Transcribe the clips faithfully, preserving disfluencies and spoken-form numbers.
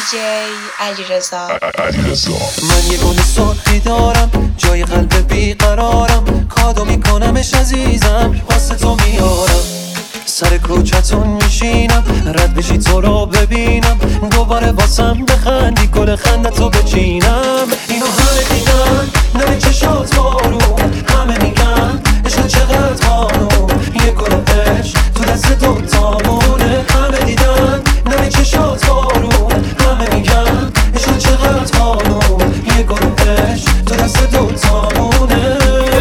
جی علیرضا. من یه گل سرخی دارم جای قلب بیقرارم، کادو میکنمش عزیزم واسه تو میارم. سر کوچتون میشینم رد بشی تو رو ببینم، دوباره واسم بخندی گل خندتو بچینم. اینو همه دیدن نمی چشات بارون، همه میگن عشق چقدر قانون، یه گل عشق تو دست دوتامونه. همه دیدن نمی چشات بارون، همه میگن عشق چقدر قانون، یه گل عشق تو دست دوتامونه.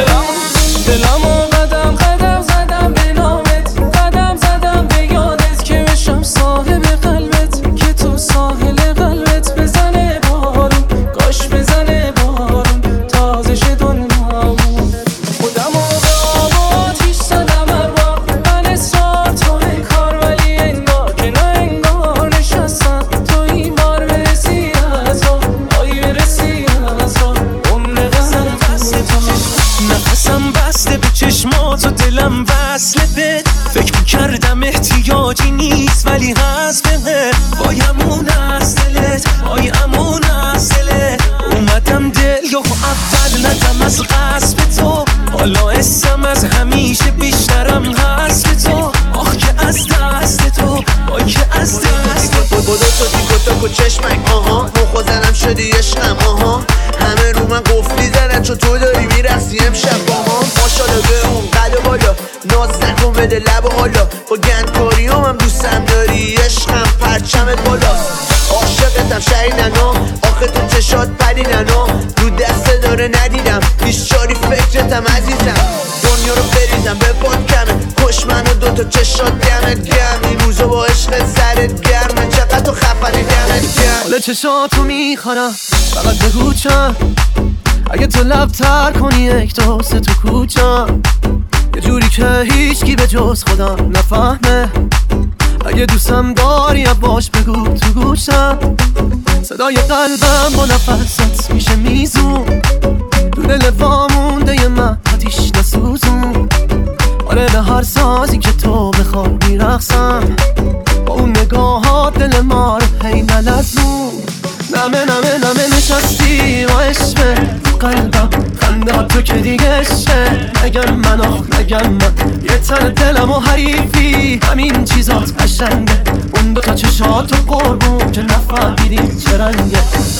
دلمو قدم قدم زدم به نامت، قدم زدم به یادت که بشم صاحب قلبت، که تو ساحل قلبت بزنه بارون، کاش بزنه بارون تازه شه دنیامون. خودمو به آب آتیش زدم هر بار، من اصرار توی کار ولی انگار که نه انگار نشستم تو این بار برسی از را، آی برسی از را عمر قدم دست تو. نفسم بسته به چشمات و دلم وصله بهت، فکر میکردم احتیاجی نیست ولی هست بهت. وای امون از دلت، وای امون از دلت، اومدم دل یا اول ندم از قصب تو، حالا اسم از همیشه بیشترم هست به تو. آخ که از دست تو، وای که از دست تو. بودو تو دیگو تاکو چشمک آها، مخو زنم شدی عشقم آها، همه رو من قفلی زنن چون تو داری میرسی امشب با ما. ماشاءالله به اون قد بالا، ناز نکن بده لب و حالا، با گندکاری هم, هم دوستم داری عشقم پرچمت بالاست. عاشقتم شهی ننا، آخه تو چشات پری ننا، رو دست داره ندیدم بیشاری فکرتم عزیزم. دنیا رو بریزم به پاد کمه، کش من و دوتا چشات دمت گرم، این روزا با عشقت سرت گرمه، چقدر تو خفنی دمت گرم. حالا چشاتو میخورم فقط بگو چند، اگه تو لب تر کنی یک دو سه تو کوچم، یه جوری که هیچکی به جز خودم نفهمه. اگه دوستم داری باش بگو تو گوشم، صدای قلبم با نفست میشه میزون، تو دل وامونده من آتیش نسوزون. آره به هر سازی که تو بخوای میرقصم، با اون نگاهات دل ما رو هی نلزون. نمه نمه نمه نشستی با عشقه قلبم، خنده ها تو که دیگه عشقه. نگم من آخ نگم من، یه تن دلم و حریفی همین چیزات قشنگه. اون دوتا چشات و قربون که نفهمیدی چه رنگه.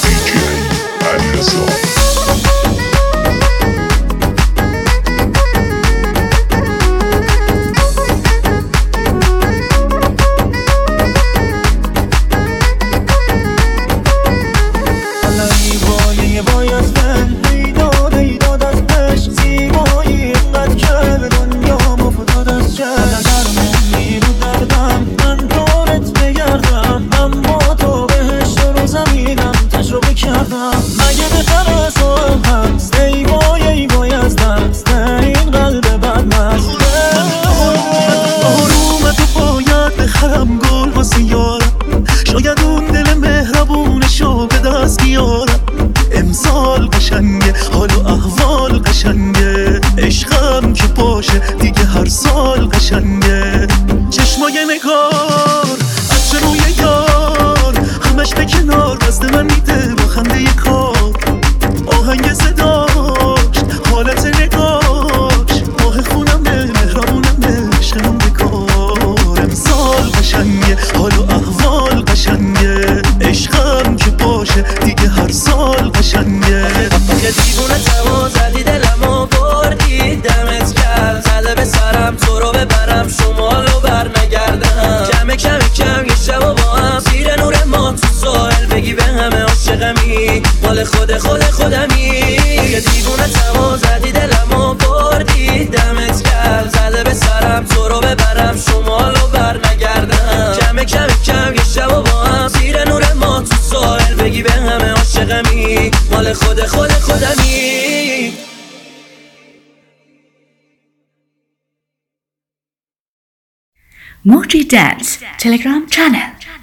مال خود خود خودمی، یه دیوونه تمام زدی دلمو بردی، دمت گرم زده به سرم تو رو ببرم شمالو بر نگردم. کم کم کم یه شب و با هم زیر نور ما تو ساحل بگی به همه عاشقمی، مال خود خود خودمی. Moji Dance Telegram channel.